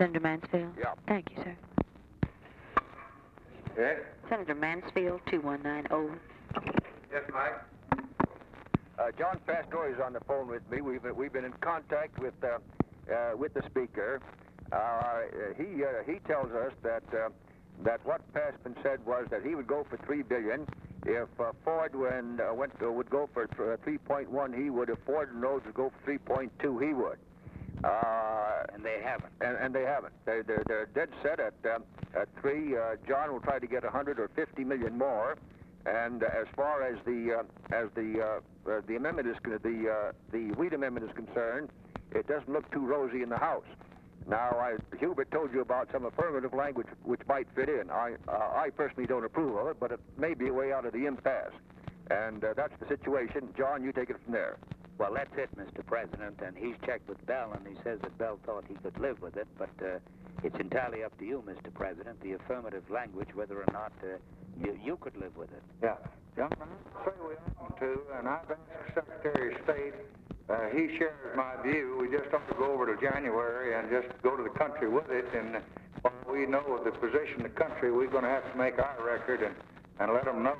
Senator Mansfield? Yeah. Thank you, sir. Yes? Senator Mansfield, 2190. Yes, Mike. John Pastore is on the phone with me. We've been in contact with the speaker. He tells us that what Passman said was that he would go for $3 billion. If Ford would go for 3.1, he would. If Ford and Rhodes would go for 3.2, he would. And they haven't. And they haven't. They're dead set at 3. John will try to get 100 or 50 million more. And as far as the amendment is the Wheat Amendment is concerned, it doesn't look too rosy in the House. Now, Hubert told you about some affirmative language which might fit in. I personally don't approve of it, but it may be a way out of the impasse. And that's the situation. John, you take it from there. Well, that's it, Mr. President, and he's checked with Bell, and he says that Bell thought he could live with it, but it's entirely up to you, Mr. President, the affirmative language, whether or not you could live with it. Yeah. John, I say we ought to, and I've asked the Secretary of State. He shares my view. We just ought to go over to January and just go to the country with it, and while we know the position of the country, we're going to have to make our record and let them know.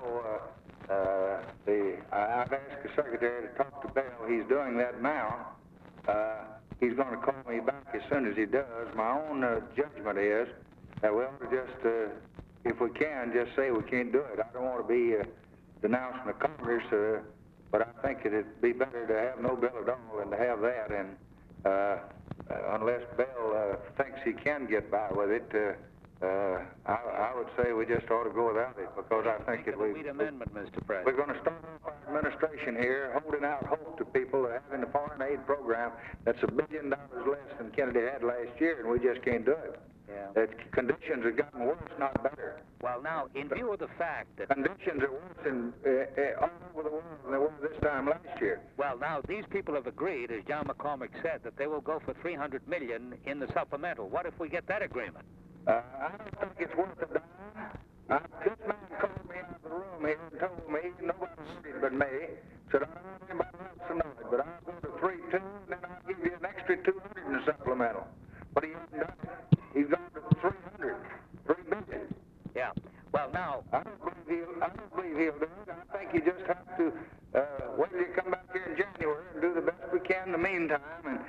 I've asked the Secretary to talk to Bell. He's doing that now. He's going to call me back as soon as he does. My own judgment is that we ought to just, if we can, just say we can't do it. I don't want to be denouncing the Congress, but I think it'd be better to have no bill at all than to have that. And unless Bell thinks he can get by with it, I would say we just ought to go without it, because I think the Wheat Amendment, Mr. President. We're going to start off our administration here holding out hope to people having the foreign aid program that's $1 billion less than Kennedy had last year, and we just can't do it. Yeah. The conditions have gotten worse, not better. Well, now, in view of the fact that... Conditions are worse all over the world than they were this time last year. Well, now, these people have agreed, as John McCormick said, that they will go for $300 million in the supplemental. What if we get that agreement? I don't think it's worth a dime. This man called me out of the room here and told me, nobody heard it but me, said, I don't want anybody else to know it, but I'll go to 3.2, and then I'll give you an extra 200 in the supplemental. But he hasn't done it. He's gone to 300, $3 billion. Yeah. Well, now... I don't believe he'll do it. I think you just have to wait till you come back here in January and do the best we can in the meantime, and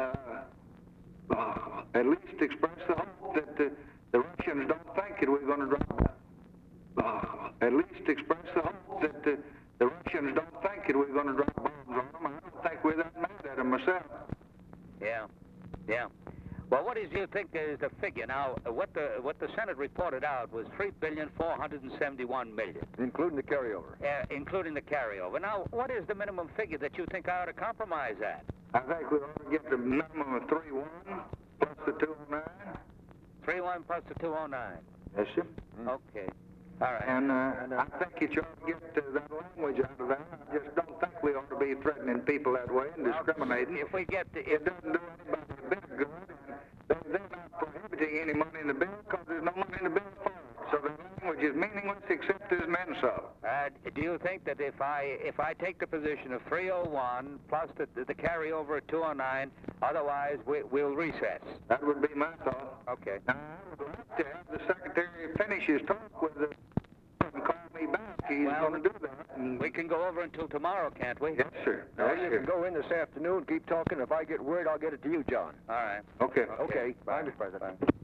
at least express the hope that the Russians don't think that we're going to drop. At least express the hope that the Russians don't think that we're going to drop bombs on them. I don't think we're that mad at them myself. Yeah. Yeah. Well, what do you think is the figure? Now, what the Senate reported out was $3,471,000,000. Including the carryover. Including the carryover. Now, what is the minimum figure that you think I ought to compromise at? I think we ought to get the minimum of 3.1 plus the 209. 3.1 plus the 209. Yes, sir. Okay. All right. And I think you ought to get that language out of that. I just don't think we ought to be threatening people that way and discriminating. If we get it doesn't do anybody a bit of good. They're not prohibiting any money in the bill because there's no money in the bill for it. So the language is meaningless except as an insult. Do you think that if I take the position of 301 plus the carryover at 209, otherwise we'll recess? That would be my thought. Okay. Now, I would like to have the Secretary finish his talk with the and call me back. He's going to do that. And we can go over until tomorrow, can't we? Yes, sir. Now, you can go in this afternoon, keep talking. If I get word, I'll get it to you, John. All right. Okay. Okay. Bye, Mr. President.